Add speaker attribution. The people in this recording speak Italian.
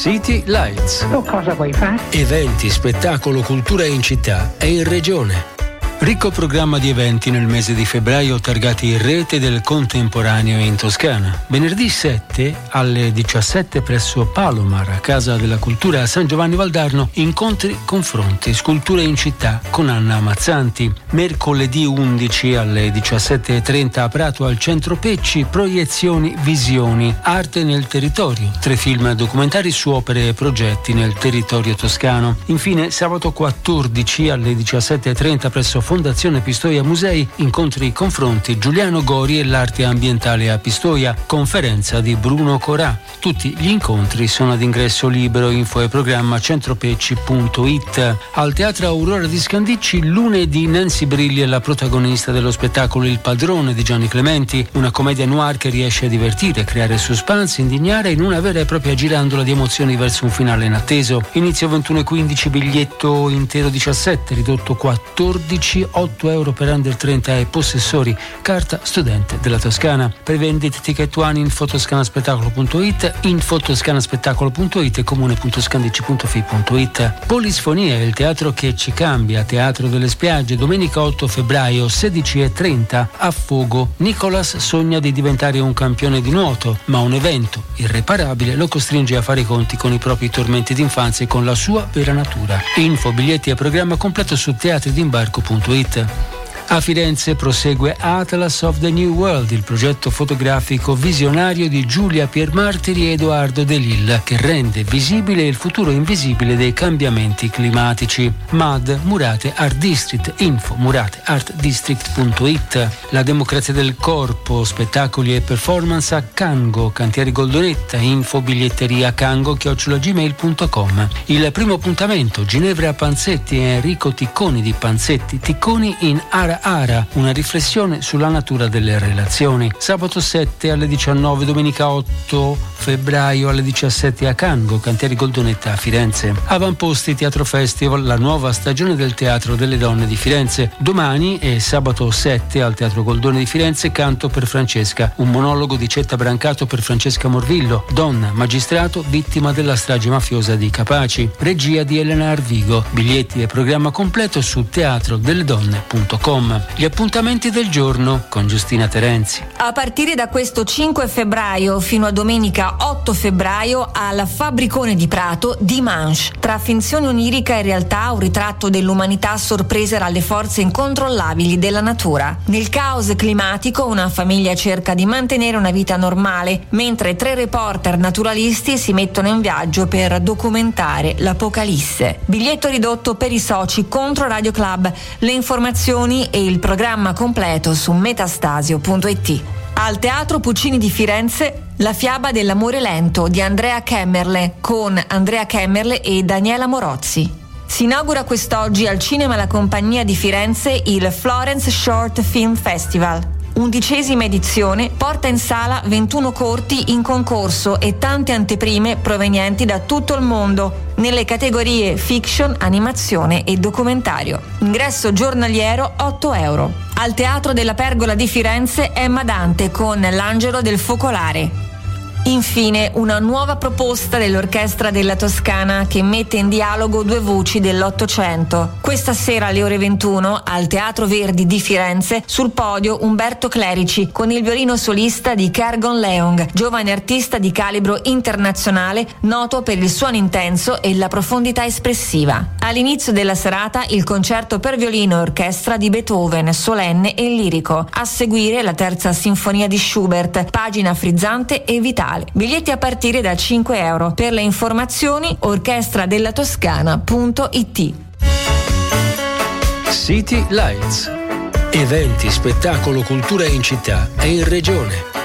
Speaker 1: City Lights.
Speaker 2: Tu cosa vuoi fare?
Speaker 1: Eventi, spettacolo, cultura in città e in regione. Ricco programma di eventi nel mese di febbraio targati in rete del contemporaneo in Toscana. Venerdì 7 alle 17 presso Palomar, a Casa della Cultura a San Giovanni Valdarno, incontri, confronti, sculture in città con Anna Mazzanti. Mercoledì 11 alle 17:30 a Prato al Centro Pecci, proiezioni, visioni, arte nel territorio. 3 film documentari su opere e progetti nel territorio toscano. Infine sabato 14 alle 17:30 presso Fondazione Pistoia Musei, incontri, confronti, Giuliano Gori e l'arte ambientale a Pistoia, conferenza di Bruno Corà. Tutti gli incontri sono ad ingresso libero. Info e programma centropecci.it. Al Teatro Aurora di Scandicci lunedì Nancy Brilli è la protagonista dello spettacolo Il Padrone di Gianni Clementi, una commedia noir che riesce a divertire, creare suspense, indignare in una vera e propria girandola di emozioni verso un finale inatteso. Inizio 21:15, biglietto intero 17, ridotto 14, 8 euro per under 30 e possessori, carta studente della Toscana. Per vendite Ticket One, infotoscanaspettacolo.it, infotoscanaspettacolo.it e comune.scandicci.fi.it. Polisfonia è il teatro che ci cambia, Teatro delle Spiagge, domenica 8 febbraio 16:30 a Fogo. Nicolas sogna di diventare un campione di nuoto, ma un evento irreparabile lo costringe a fare i conti con i propri tormenti d'infanzia e con la sua vera natura. Info, biglietti e programma completo su teatridimbarco.it. A Firenze prosegue Atlas of the New World, il progetto fotografico visionario di Giulia Piermartiri e Edoardo De Lille, che rende visibile il futuro invisibile dei cambiamenti climatici. MAD, Murate Art District, info murateartdistrict.it. La democrazia del corpo, spettacoli e performance a Cango, Cantieri Goldonetta, info biglietteria cango@gmail.com. Il primo appuntamento, Ginevra Panzetti e Enrico Ticconi di Panzetti Ticconi in Ara, una riflessione sulla natura delle relazioni. Sabato 7 alle 19, domenica 8 febbraio alle 17 a Cango, Cantieri Goldonetta a Firenze. Avamposti Teatro Festival, la nuova stagione del Teatro delle Donne di Firenze. Domani e sabato 7 al Teatro Goldone di Firenze, Canto per Francesca, un monologo di Cetta Brancato per Francesca Morvillo, donna, magistrato, vittima della strage mafiosa di Capaci, regia di Elena Arvigo. Biglietti e programma completo su teatrodelledonne.com. Gli appuntamenti del giorno con Giustina Terenzi.
Speaker 3: A partire da questo 5 febbraio fino a domenica 8 febbraio al Fabbricone di Prato Dimanche. Tra finzione onirica e realtà, un ritratto dell'umanità sorpresa dalle forze incontrollabili della natura. Nel caos climatico una famiglia cerca di mantenere una vita normale, mentre 3 reporter naturalisti si mettono in viaggio per documentare l'apocalisse. Biglietto ridotto per i soci contro Radio Club. Le informazioni e il programma completo su metastasio.it. Al Teatro Puccini di Firenze, La fiaba dell'amore lento di Andrea Kemmerle con Andrea Kemmerle e Daniela Morozzi. Si inaugura quest'oggi al Cinema La Compagnia di Firenze il Florence Short Film Festival. 11ª edizione porta in sala 21 corti in concorso e tante anteprime provenienti da tutto il mondo nelle categorie fiction, animazione e documentario. Ingresso giornaliero 8 euro. Al Teatro della Pergola di Firenze Emma Dante con L'Angelo del Focolare. Infine, una nuova proposta dell'Orchestra della Toscana che mette in dialogo 2 voci dell'Ottocento. Questa sera alle ore 21 al Teatro Verdi di Firenze, sul podio Umberto Clerici con il violino solista di Kergon Leong, giovane artista di calibro internazionale noto per il suono intenso e la profondità espressiva. All'inizio della serata il concerto per violino e orchestra di Beethoven, solenne e lirico. A seguire la terza sinfonia di Schubert, pagina frizzante e vitale. Biglietti a partire da 5 euro. Per le informazioni orchestradellatoscana.it.
Speaker 1: City Lights. Eventi, spettacolo, cultura in città e in regione.